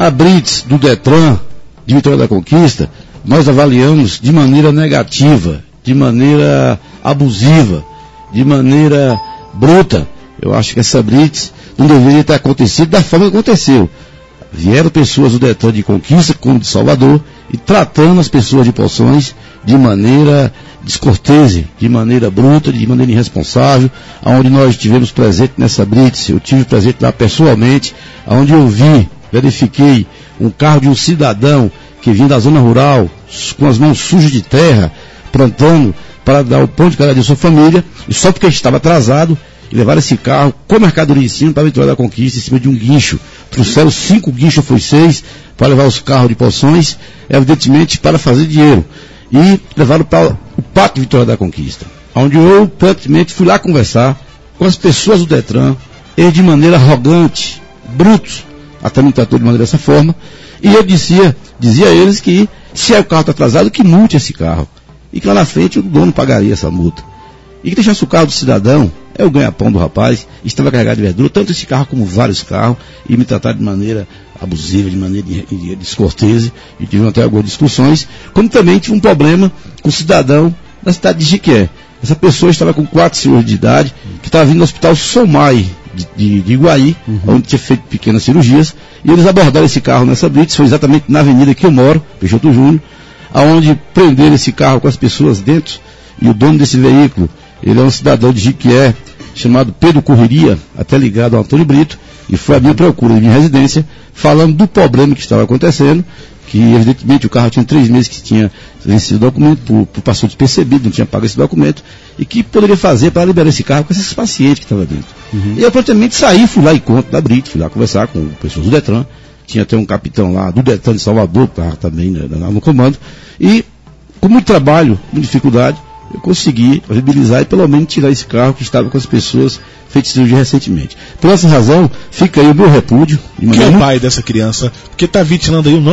A blitz do Detran, de Vitória da Conquista, nós avaliamos de maneira negativa, de maneira abusiva, de maneira bruta. Eu acho que essa blitz não deveria ter acontecido da forma que aconteceu. Vieram pessoas do Detran de Conquista, como de Salvador, e tratando as pessoas de Poções de maneira descortese, de maneira bruta, de maneira irresponsável, onde nós estivemos presentes nessa blitz. Eu tive presente lá pessoalmente, onde eu verifiquei um carro de um cidadão que vinha da zona rural, com as mãos sujas de terra, plantando para dar o pão de cada dia à sua família, e só porque estava atrasado, levaram esse carro com mercadoria em cima para a Vitória da Conquista, em cima de um guincho. Trouxeram 5 guinchos, foi 6, para levar os carros de Poções, evidentemente para fazer dinheiro. E levaram para o pátio de Vitória da Conquista, onde eu praticamente fui lá conversar com as pessoas do Detran, e de maneira arrogante, brutos, até me tratou de maneira dessa forma, e eu dizia a eles que, se o carro está atrasado, que multe esse carro, e que lá na frente o dono pagaria essa multa. E que deixasse o carro do cidadão, é o ganha-pão do rapaz, estava carregado de verdura, tanto esse carro como vários carros, e me tratar de maneira abusiva, de maneira descortese, e tive até algumas discussões, como também tive um problema com o cidadão da cidade de Jiquié. Essa pessoa estava com 4 senhores de idade, que estava vindo no hospital Somai de Iguaí, onde tinha feito pequenas cirurgias, e eles abordaram esse carro nessa blitz, foi exatamente na avenida que eu moro, Peixoto Júnior, aonde prenderam esse carro com as pessoas dentro, e o dono desse veículo, ele é um cidadão de Jiquié, chamado Pedro Correria, até ligado ao Antônio Brito, e foi à minha procura, de minha residência, falando do problema que estava acontecendo, que evidentemente o carro tinha 3 meses que tinha vencido o documento, passou despercebido, não tinha pago esse documento, e que poderia fazer para liberar esse carro com esses pacientes que estavam dentro. E eu praticamente saí, fui lá em conta da Brito, fui lá conversar com pessoas do Detran, tinha até um capitão lá do Detran de Salvador, que estava também no comando, e com muito trabalho, com dificuldade, eu consegui viabilizar e pelo menos tirar esse carro que estava com as pessoas feitas cirurgia recentemente. Por essa razão, fica aí o meu repúdio. Quem é o pai dessa criança? Porque está ventilando aí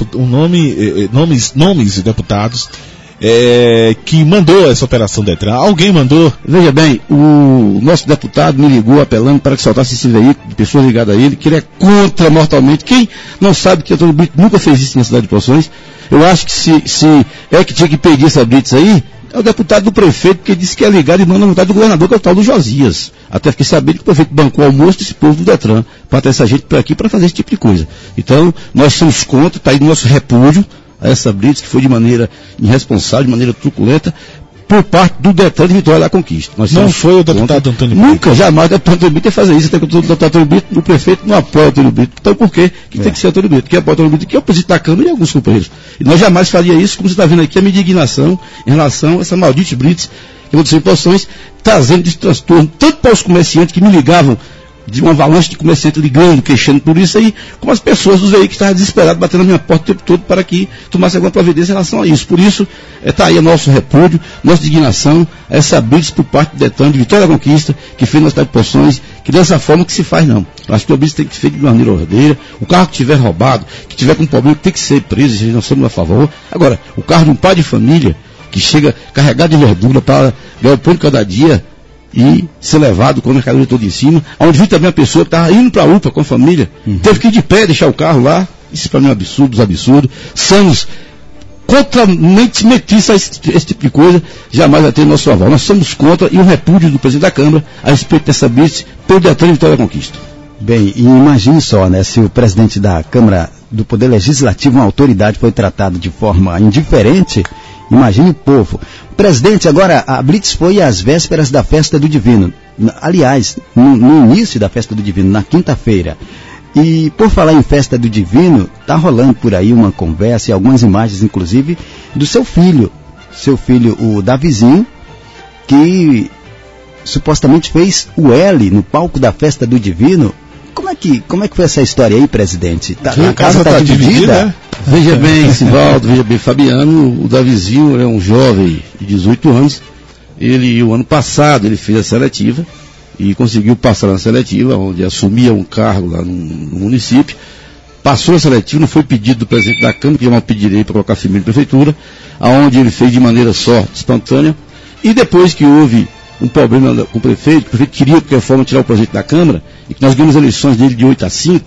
nomes de deputados que mandou essa operação Detran. Alguém mandou? Veja bem, o nosso deputado me ligou apelando para que soltasse esse veículo de pessoas ligadas a ele, que ele é contra mortalmente. Quem não sabe que Antônio Brito nunca fez isso na cidade de Poções, eu acho que se é que tinha que pedir essa blitz aí, é o deputado do prefeito, que disse que é ligado e manda na vontade do governador, que é o tal do Josias. Até fiquei sabendo que o prefeito bancou o almoço desse povo do Detran, para ter essa gente por aqui, para fazer esse tipo de coisa. Então, nós somos contra, está aí no nosso repúdio, a essa blitz, que foi de maneira irresponsável, de maneira truculenta, por parte do Detran de Vitória da Conquista. Não foi o deputado Antônio Brito? Nunca, jamais o deputado Antônio Brito ia fazer isso, até que o deputado Antônio Brito, o prefeito, não apoia o Antônio Brito. Então por quê? Que tem que ser o Antônio Brito? Quem apoia o Antônio Brito, que é o presidente da Câmara e alguns companheiros. E nós jamais faria isso, como você está vendo aqui, a minha indignação em relação a essa maldita blitz que aconteceu em Poções, trazendo esse transtorno, tanto para os comerciantes que me ligavam, de uma avalanche de comerciantes ligando, queixando por isso aí, como as pessoas dos veículos que estavam desesperadas, batendo na minha porta o tempo todo para que tomasse alguma providência em relação a isso. Por isso, está aí o nosso repúdio, nossa indignação, essa blitz por parte do Detran de Vitória da Conquista, que fez na cidade de Poções, que dessa forma que se faz não. Eu acho que o blitz tem que ser feito de maneira ordeira, o carro que tiver roubado, que tiver com problema, tem que ser preso, nós somos a favor. Agora, o carro de um pai de família, que chega carregado de verdura para ganhar o pão de cada dia, e ser levado com a mercadoria toda em cima, onde vi também a pessoa que estava indo para a UPA com a família, teve que ir de pé, deixar o carro lá. Isso para mim é um absurdo. Somos contramente metidos a esse tipo de coisa, jamais vai ter nosso aval. Nós somos contra, e o repúdio do presidente da Câmara a respeito dessa blitz pelo Detran de Vitória da Conquista. Bem, e imagine só, né, se o presidente da Câmara do Poder Legislativo, uma autoridade, foi tratado de forma indiferente, imagine o povo. Presidente, agora a blitz foi às vésperas da Festa do Divino. Aliás, no início da Festa do Divino, na quinta-feira. E por falar em Festa do Divino, está rolando por aí uma conversa e algumas imagens, inclusive, do seu filho, o Davizinho, que supostamente fez o L no palco da Festa do Divino. Como é que foi essa história aí, presidente? A casa está dividida, né? Veja bem, Sivaldo, veja bem, Fabiano, o Davizinho é um jovem de 18 anos. O ano passado, ele fez a seletiva e conseguiu passar na seletiva, onde assumia um cargo lá no município. Passou a seletiva, não foi pedido do presidente da Câmara, que eu não pedirei para colocar firme na prefeitura, aonde ele fez de maneira só, instantânea. E depois que houve um problema com o prefeito queria, de qualquer forma, tirar o presidente da Câmara, e que nós ganhamos eleições dele de 8-5,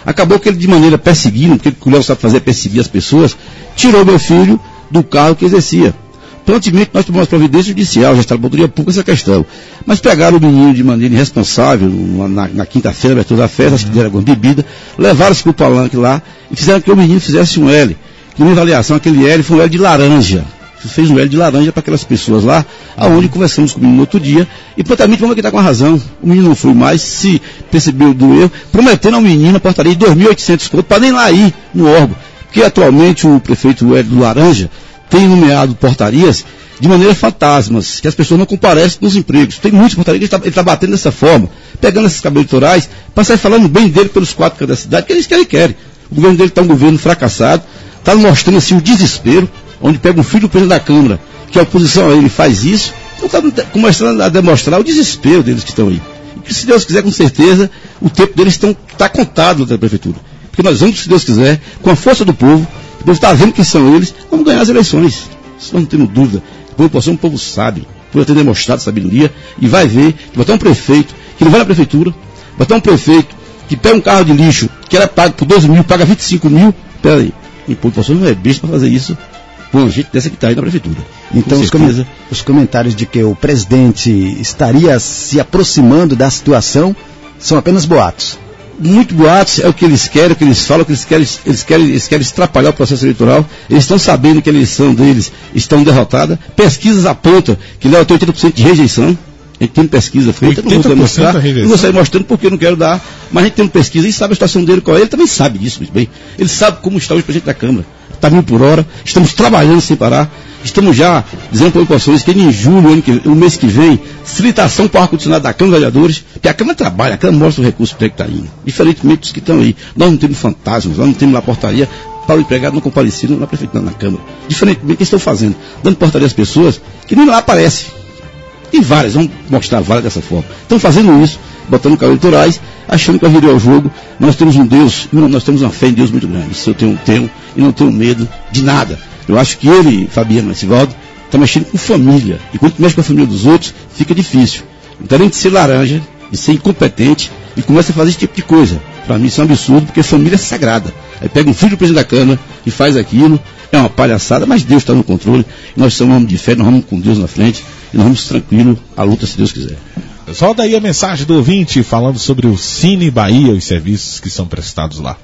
Acabou que ele, de maneira perseguindo, porque o Léo sabe fazer, perseguir as pessoas, tirou meu filho do cargo que exercia. Prontamente nós tomamos providência judicial, já está na autoria pública essa questão. Mas pegaram o menino de maneira irresponsável, na quinta-feira, abertura da festa, acho que deram alguma bebida, levaram-se para o palanque lá e fizeram que o menino fizesse um L. Que na avaliação, aquele L foi um L de laranja. Fez um L de laranja para aquelas pessoas lá, aonde conversamos com o menino no outro dia, e prontamente vamos acreditar com a razão. O menino não foi mais, se percebeu do erro, prometendo ao menino a portaria de 2.800 contos para nem lá ir no órgão. Porque atualmente o prefeito L do Laranja tem nomeado portarias de maneira fantasmas, que as pessoas não comparecem nos empregos. Tem muitas portarias que ele está batendo dessa forma, pegando esses cabelos eleitorais, para sair falando bem dele pelos 4 cantos da cidade, que eles querem. O governo dele está um governo fracassado, está mostrando assim o desespero, onde pega um filho do presidente da Câmara, que a oposição a ele faz isso, então está começando a demonstrar o desespero deles que estão aí. E que, se Deus quiser, com certeza, o tempo deles está contado na prefeitura. Porque nós vamos, se Deus quiser, com a força do povo, o povo está vendo quem são eles, vamos ganhar as eleições. Isso nós não temos dúvida. O povo é um povo sábio, por ter demonstrado sabedoria, e vai ver que vai ter um prefeito, que ele vai na prefeitura, vai ter um prefeito que pega um carro de lixo, que era pago por 12 mil, paga 25 mil, peraí, o povo não é besta para fazer isso com gente dessa que está aí na prefeitura. Então os comentários de que o presidente estaria se aproximando da situação são apenas boatos. Muito boatos, é o que eles querem, o que eles falam, o que eles querem atrapalhar o processo eleitoral. Eles estão sabendo que a eleição deles está derrotada. Pesquisas apontam que Léo tem 80% de rejeição. A gente tem pesquisa feita, não vou mostrar, não vou sair mostrando porque eu não quero dar, mas a gente tem uma pesquisa e sabe a situação dele qual é, ele também sabe disso muito bem. Ele sabe como está o presidente da Câmara. Está 1.000 por hora, estamos trabalhando sem parar, estamos já dizendo para as populações que em julho, o mês que vem, licitação para o ar-condicionado da Câmara de Vereadores, porque a Câmara trabalha, a Câmara mostra o recurso para que está indo, diferentemente dos que estão aí. Nós não temos fantasmas, nós não temos lá portaria para o empregado não comparecido na prefeitura, na Câmara. Diferentemente do que estão fazendo, dando portaria às pessoas que nem lá aparecem. E várias, vamos mostrar várias dessa forma. Estão fazendo isso, botando carros eleitorais, achando que vai virar o jogo. Nós temos um Deus, nós temos uma fé em Deus muito grande. Isso eu tenho e não tenho medo de nada. Eu acho que ele, Fabiano Macivaldo, está mexendo com família. E quando mexe com a família dos outros, fica difícil. Então, além de ser laranja, de ser incompetente, e começa a fazer esse tipo de coisa. Para mim isso é um absurdo, porque família é sagrada. Aí pega um filho do presidente da Câmara e faz aquilo, é uma palhaçada, mas Deus está no controle. Nós somos um homem de fé, nós vamos com Deus na frente, e nós vamos tranquilo à luta, se Deus quiser. Só daí a mensagem do ouvinte falando sobre o Cine Bahia, os serviços que são prestados lá.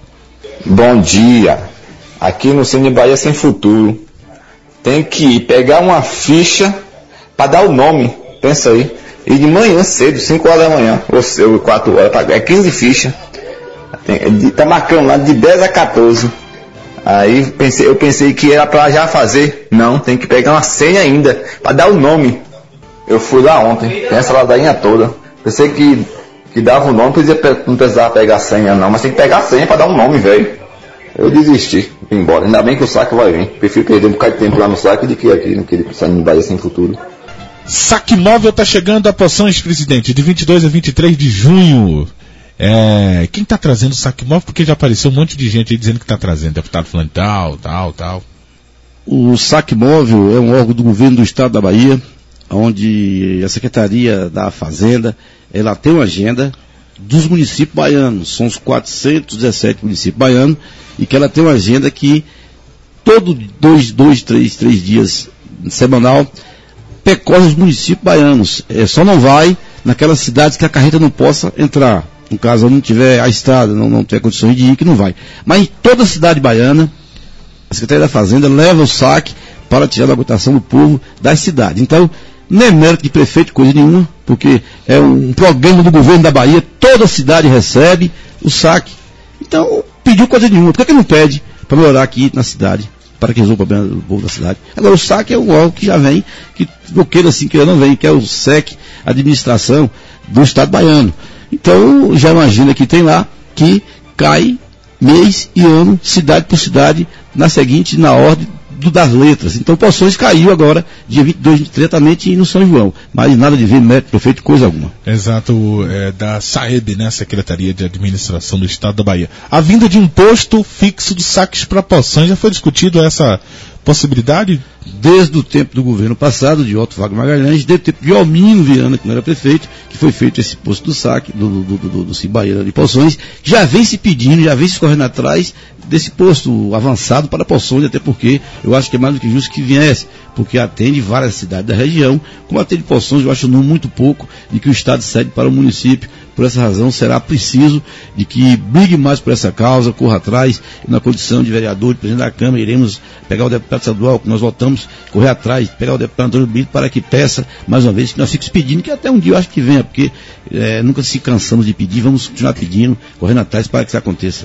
Bom dia. Aqui no Cine Bahia Sem Futuro. Tem que ir pegar uma ficha para dar o nome. Pensa aí. E de manhã cedo, 5 horas da manhã, ou 4 horas, é 15 fichas. Tá marcando lá de 10 a 14. Aí eu pensei que era para já fazer. Não, tem que pegar uma senha ainda, para dar o nome. Eu fui lá ontem, tem essa ladainha toda. Pensei que dava o nome, não precisava pegar a senha não, mas tem que pegar a senha para dar um nome, velho. Eu desisti, fui embora. Ainda bem que o saque vai vir. Prefiro perder um bocado de tempo lá no saque do que aqui naquele Cine Bahia Sem Futuro. Saque móvel está chegando a Poções, presidente, de 22 a 23 de junho. Quem está trazendo o saque móvel? Porque já apareceu um monte de gente aí dizendo que está trazendo. Deputado falando tal. O saque móvel é um órgão do governo do estado da Bahia, onde a Secretaria da Fazenda, ela tem uma agenda dos municípios baianos, são os 417 municípios baianos, e que ela tem uma agenda que todo 3 dias semanal percorre os municípios baianos. Só não vai naquelas cidades que a carreta não possa entrar. No caso, não tiver a estrada, não tiver condições de ir, que não vai. Mas em toda a cidade baiana, a Secretaria da Fazenda leva o saque para tirar da votação do povo das cidades. Então, não é mérito de prefeito, coisa nenhuma, porque é um programa do governo da Bahia, toda a cidade recebe o saque. Então, pediu coisa nenhuma. Por que não pede para melhorar aqui na cidade, para que resolva o problema do povo da cidade? Agora, o saque é um órgão que já vem, que não queira assim, que não vem, que é o SEC, administração do estado baiano. Então, já imagina que tem lá, que cai mês e ano, cidade por cidade, na seguinte, na ordem das letras. Então, Poções caiu agora, dia 22, diretamente no São João. Mas nada de ver, mérito, prefeito, coisa alguma. Exato, da SAEB, né, Secretaria de Administração do Estado da Bahia. A vinda de um posto fixo dos saques para Poções, já foi discutido essa possibilidade? Desde o tempo do governo passado, de Otto Wagner Magalhães, desde o tempo de Almino Viana, que não era prefeito, que foi feito esse posto do saque, do Cimbaeira de Poções, já vem se pedindo, já vem se correndo atrás desse posto avançado para Poções, até porque eu acho que é mais do que justo que viesse, porque atende várias cidades da região, como atende Poções, eu acho um número muito pouco, e que o Estado cede para o município. Por essa razão, será preciso de que brigue mais por essa causa, corra atrás, e na condição de vereador, de presidente da Câmara, iremos pegar o deputado estadual, que nós votamos, correr atrás, pegar o deputado Antônio Brito para que peça, mais uma vez, que nós ficamos pedindo, que até um dia eu acho que venha, porque nunca se cansamos de pedir, vamos continuar pedindo, correndo atrás para que isso aconteça.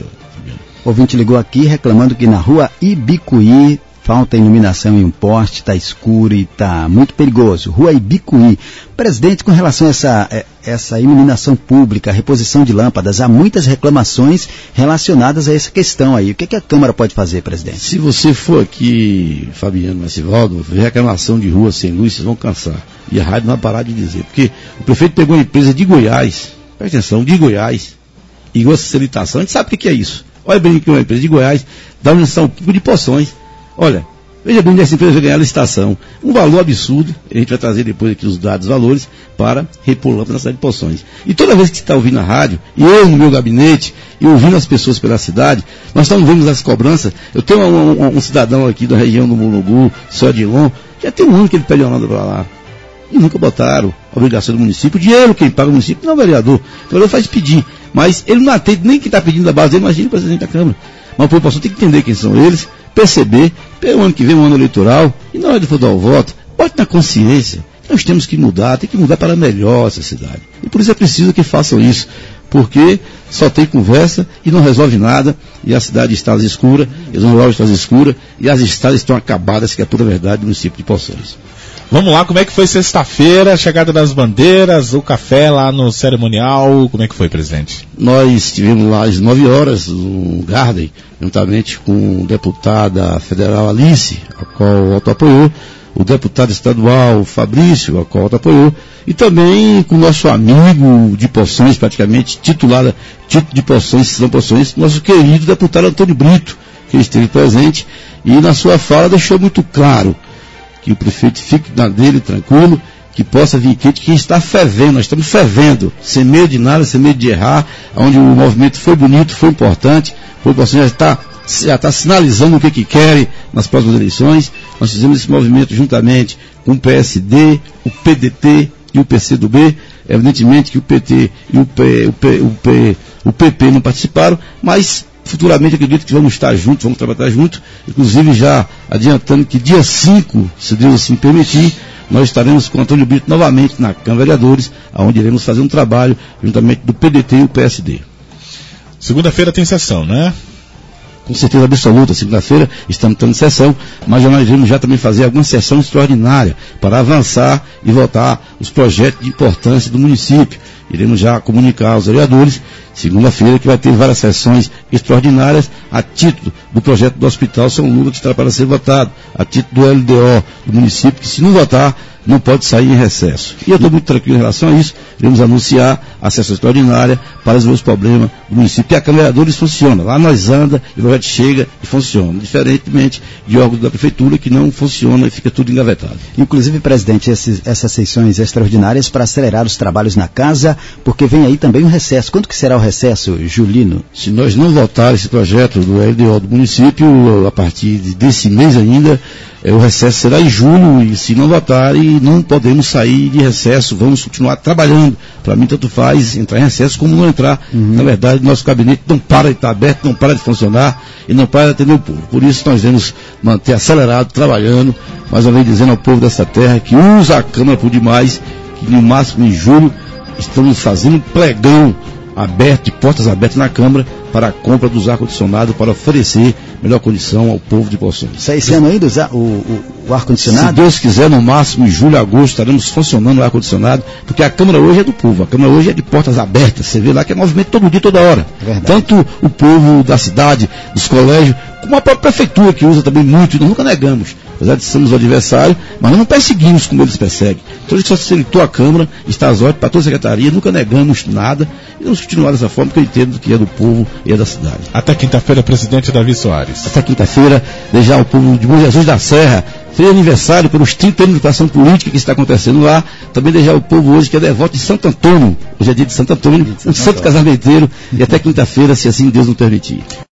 O ouvinte ligou aqui reclamando que na rua Ibicuí falta iluminação em um poste, está escuro e está muito perigoso. Rua Ibicuí. Presidente, com relação a essa iluminação pública, a reposição de lâmpadas, há muitas reclamações relacionadas a essa questão aí. O que a Câmara pode fazer, presidente? Se você for aqui, Fabiano Macivaldo, ver reclamação de rua sem luz, vocês vão cansar. E a rádio não vai parar de dizer. Porque o prefeito pegou uma empresa de Goiás, presta atenção, de Goiás, e gosta de solicitação. A gente sabe o que é isso. Olha bem que é uma empresa de Goiás, dá uma iluminação pública de Poções. Olha, veja bem, essa empresa vai ganhar a licitação. Um valor absurdo, a gente vai trazer depois aqui os dados, valores, para repor lâmpadas na cidade de Poções. E toda vez que você está ouvindo a rádio, e eu no meu gabinete, e ouvindo as pessoas pela cidade, nós estamos vendo as cobranças. Eu tenho um cidadão aqui da região do Mulungu, Só Dilon, já tem um ano que ele pede uma lâmpada para lá. E nunca botaram a obrigação do município. O dinheiro quem paga o município não é o vereador. O vereador faz pedir. Mas ele não atende nem quem está pedindo da base dele, imagina o presidente da Câmara. Mas a população tem que entender quem são eles, perceber, pelo ano que vem, um ano eleitoral, e na hora de for dar o voto, bote na consciência. Nós temos que mudar, tem que mudar para melhor essa cidade. E por isso é preciso que façam isso, porque só tem conversa e não resolve nada, e a cidade está às escuras, e as ruas estão às escuras, e as estradas estão acabadas, que é pura verdade, do município de Poções. Vamos lá, como é que foi sexta-feira, a chegada das bandeiras, o café lá no cerimonial, como é que foi, presidente? Nós estivemos lá às 9 horas, no Garden, juntamente com a deputada federal Alice, a qual o Otto apoiou, o deputado estadual Fabrício, a qual o Otto apoiou, e também com o nosso amigo de Poções, praticamente título de Poções, Cidadão Poções, nosso querido deputado Antônio Brito, que esteve presente, e na sua fala deixou muito claro que o prefeito fique na dele, tranquilo, que possa vir quente, que está fervendo, nós estamos fervendo, sem medo de nada, sem medo de errar, onde o movimento foi bonito, foi importante, a população já está sinalizando o que querem nas próximas eleições. Nós fizemos esse movimento juntamente com o PSD, o PDT e o PCdoB, evidentemente que o PT e o PP não participaram, mas futuramente acredito que vamos estar juntos, vamos trabalhar juntos, inclusive já adiantando que dia 5, se Deus assim permitir, nós estaremos com o Antônio Brito novamente na Câmara de Vereadores, onde iremos fazer um trabalho juntamente do PDT e o PSD. Segunda-feira tem sessão, né? Com certeza absoluta, segunda-feira estamos tendo sessão, mas nós iremos já também fazer alguma sessão extraordinária para avançar e votar os projetos de importância do município. Iremos já comunicar aos vereadores, segunda-feira, que vai ter várias sessões extraordinárias a título do projeto do Hospital São Lucas, que está para ser votado, a título do LDO do município, que se não votar, não pode sair em recesso. E eu estou muito tranquilo em relação a isso. Iremos anunciar a sessão extraordinária para resolver os problemas do município. E a Câmara de Vereadores funciona. Lá nós anda, e o projeto chega e funciona. Diferentemente de órgãos da Prefeitura que não funciona e fica tudo engavetado. Inclusive, presidente, essas sessões extraordinárias para acelerar os trabalhos na casa, porque vem aí também um recesso. Quanto que será o recesso, Julino? Se nós não votar esse projeto do LDO do município, a partir desse mês ainda, o recesso será em julho, e se não votarem, não podemos sair de recesso, vamos continuar trabalhando. Para mim, tanto faz entrar em recesso como não entrar. Na verdade, nosso gabinete não para de estar aberto, não para de funcionar e não para de atender o povo. Por isso, nós devemos manter acelerado, trabalhando, mais uma vez dizendo ao povo dessa terra que usa a Câmara por demais, que no máximo em julho estamos fazendo um pregão aberto, de portas abertas na Câmara, para a compra dos ar-condicionados, para oferecer melhor condição ao povo de Poções. Está esse ano ainda o ar-condicionado? Se Deus quiser, no máximo em julho, agosto, estaremos funcionando o ar-condicionado, porque a Câmara hoje é do povo, a Câmara hoje é de portas abertas, você vê lá que é movimento todo dia, toda hora. Verdade. Tanto o povo da cidade, dos colégios, como a própria Prefeitura, que usa também muito, e nós nunca negamos. apesar de sermos adversários, mas nós não perseguimos como eles perseguem. Então a gente facilitou a Câmara, está às ordens para toda a Secretaria, nunca negamos nada, e vamos continuar dessa forma, porque eu entendo que é do povo e é da cidade. Até quinta-feira, presidente Davi Soares. Até quinta-feira, desejar ao povo de Bom Jesus da Serra feliz aniversário pelos 30 anos de educação política que está acontecendo lá. Também desejar ao povo hoje que é devoto de Santo Antônio. Hoje é dia de Santo Antônio, um santo casamenteiro, e até quinta-feira, se assim Deus nos permitir.